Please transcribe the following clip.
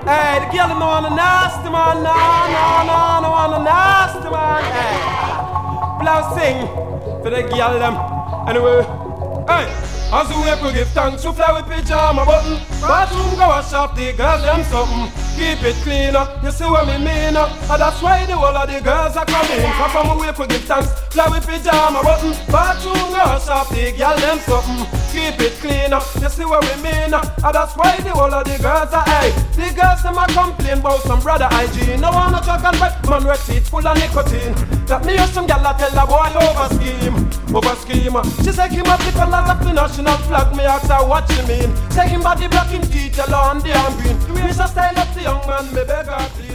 Hey, the girl no want a nasty man, no want a nasty man. Hey, blouse sing for the girl them. Anyway, hey, as we April give thanks to fly with pyjama button. Bathroom go wash up the girls them something. Keep it clean up, you see what me mean up. And that's why the whole of the girls are coming. Come from away for give thanks, fly with pyjama button. Bathroom go wash up the girl them something. Keep it clean up, you see what we mean up. And that's why the whole of the girls are high. The girls them a complain about some brother hygiene. No wanna talk and wet man with teeth full of nicotine. That me hear some gal a tell a boy over scheme. She say him up the colors of the national flag. Me ask her what she mean. Say him body black in teeth, yellow and the green. We should style up the young man, me beg her please.